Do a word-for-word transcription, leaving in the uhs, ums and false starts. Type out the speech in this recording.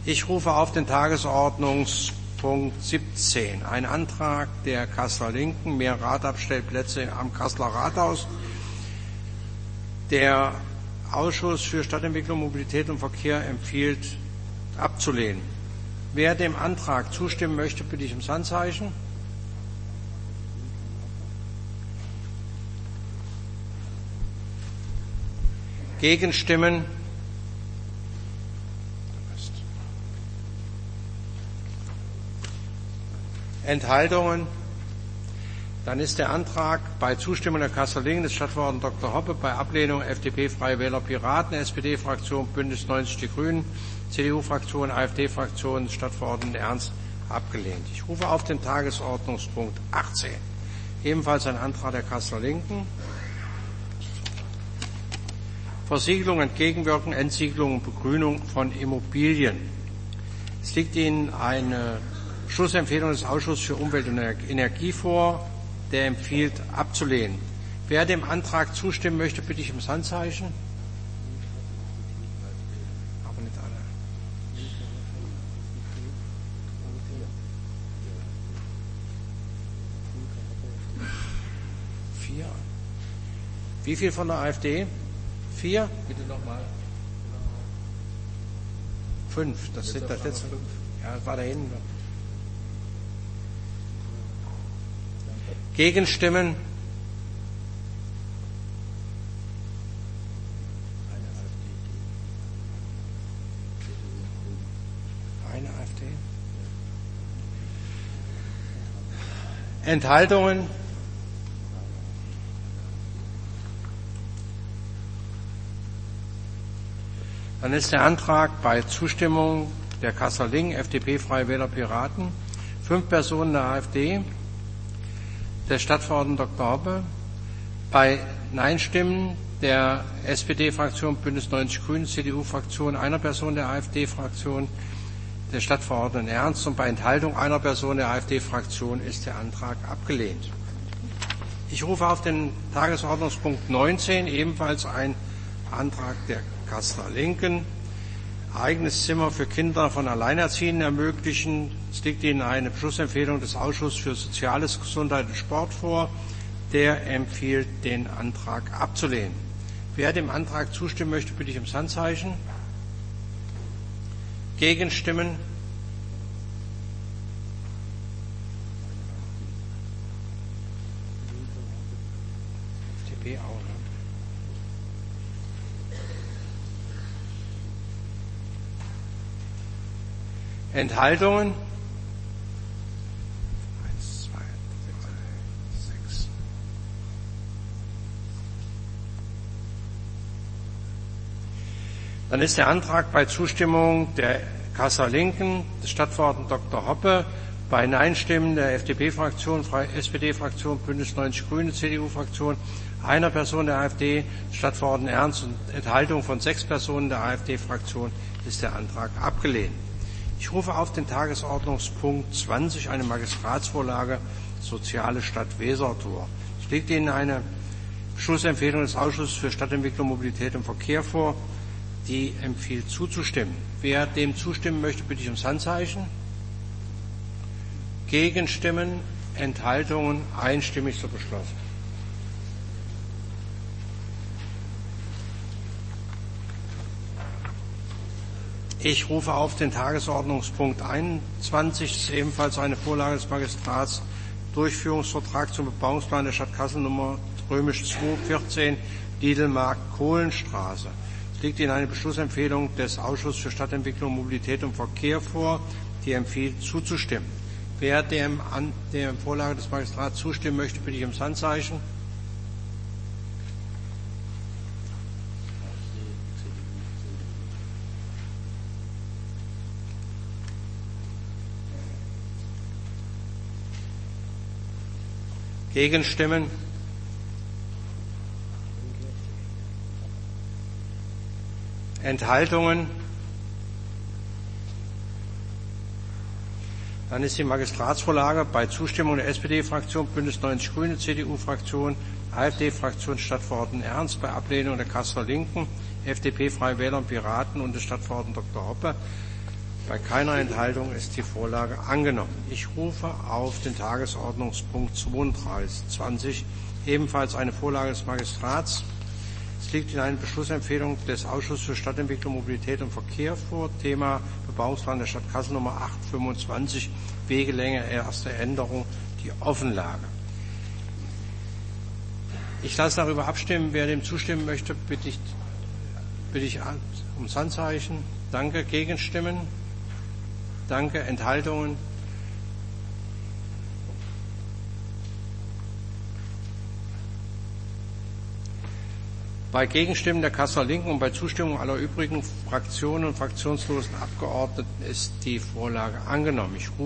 Ich rufe auf den Tagesordnungspunkt siebzehn. Ein Antrag der Kasseler Linken, mehr Radabstellplätze am Kasseler Rathaus. Der Ausschuss für Stadtentwicklung, Mobilität und Verkehr empfiehlt abzulehnen. Wer dem Antrag zustimmen möchte, bitte ich ums Handzeichen. Gegenstimmen? Enthaltungen? Dann ist der Antrag bei Zustimmung der Kasseler Linken des Stadtverordneten Doktor Hoppe, bei Ablehnung F D P, Freie Wähler, Piraten, S P D-Fraktion, Bündnis neunzig Die Grünen, C D U-Fraktion, AfD-Fraktion des Stadtverordneten Ernst abgelehnt. Ich rufe auf den Tagesordnungspunkt achtzehn. Ebenfalls ein Antrag der Kasseler Linken. Versiegelung, Entgegenwirken, Entsiegelung und Begrünung von Immobilien. Es liegt Ihnen eine Schlussempfehlung des Ausschusses für Umwelt und Energie vor, der empfiehlt abzulehnen. Wer dem Antrag zustimmen möchte, bitte ich ums Handzeichen. Aber nicht alle. Vier. Wie viel von der AfD? Vier? Bitte nochmal. Fünf. Das sind das letzte. Ja, das war da hinten. Gegenstimmen? Eine AfD. Enthaltungen? Dann ist der Antrag bei Zustimmung der Kasseler Linken, F D P, Freie Wähler, Piraten, fünf Personen der AfD, der Stadtverordneten Doktor Hoppe, bei Nein-Stimmen der S P D-Fraktion, Bündnis neunzig Grünen, C D U-Fraktion, einer Person der AfD-Fraktion, der Stadtverordneten Ernst und bei Enthaltung einer Person der AfD-Fraktion ist der Antrag abgelehnt. Ich rufe auf den Tagesordnungspunkt neunzehn, ebenfalls ein Antrag der Kasseler Linken. Eigenes Zimmer für Kinder von Alleinerziehenden ermöglichen. Es liegt Ihnen eine Beschlussempfehlung des Ausschusses für Soziales, Gesundheit und Sport vor. Der empfiehlt, den Antrag abzulehnen. Wer dem Antrag zustimmen möchte, bitte ich ums Handzeichen. Gegenstimmen? F D P auch, ne? Enthaltungen? Eins, zwei, drei, sechs. Dann ist der Antrag bei Zustimmung der Kasseler Linken, des Stadtverordneten Doktor Hoppe, bei Nein-Stimmen der F D P-Fraktion, S P D-Fraktion, Bündnis neunzig Grüne, C D U-Fraktion, einer Person der AfD, Stadtverordneten Ernst und Enthaltung von sechs Personen der AfD-Fraktion ist der Antrag abgelehnt. Ich rufe auf den Tagesordnungspunkt zwanzig, eine Magistratsvorlage Soziale Stadt Wesertor. Es liegt Ihnen eine Beschlussempfehlung des Ausschusses für Stadtentwicklung, Mobilität und Verkehr vor, die empfiehlt zuzustimmen. Wer dem zustimmen möchte, bitte ich ums Handzeichen. Gegenstimmen, Enthaltungen, einstimmig so beschlossen. Ich rufe auf den Tagesordnungspunkt einundzwanzig, das ist ebenfalls eine Vorlage des Magistrats, Durchführungsvertrag zum Bebauungsplan der Stadt Kassel Nummer römisch zwei vierzehn, Diedelmarkt-Kohlenstraße. Es liegt Ihnen eine Beschlussempfehlung des Ausschusses für Stadtentwicklung, Mobilität und Verkehr vor, die empfiehlt zuzustimmen. Wer dem an der Vorlage des Magistrats zustimmen möchte, bitte ich ums Handzeichen. Gegenstimmen? Enthaltungen? Dann ist die Magistratsvorlage bei Zustimmung der S P D-Fraktion, Bündnis neunzig Grüne, C D U-Fraktion, AfD-Fraktion, Stadtverordneten Ernst, bei Ablehnung der Kasseler Linken, F D P, Freie Wähler und Piraten und des Stadtverordneten Doktor Hoppe. Bei keiner Enthaltung ist die Vorlage angenommen. Ich rufe auf den Tagesordnungspunkt zweiunddreißig, ebenfalls eine Vorlage des Magistrats. Es liegt in einer Beschlussempfehlung des Ausschusses für Stadtentwicklung, Mobilität und Verkehr vor. Thema Bebauungsplan der Stadt Kassel Nummer achthundertfünfundzwanzig, Wegelänge, erste Änderung, die Offenlage. Ich lasse darüber abstimmen. Wer dem zustimmen möchte, bitte ich, bitte ich ums Handzeichen. Danke. Gegenstimmen? Danke. Enthaltungen? Bei Gegenstimmen der Kasseler Linken und bei Zustimmung aller übrigen Fraktionen und fraktionslosen Abgeordneten ist die Vorlage angenommen. Ich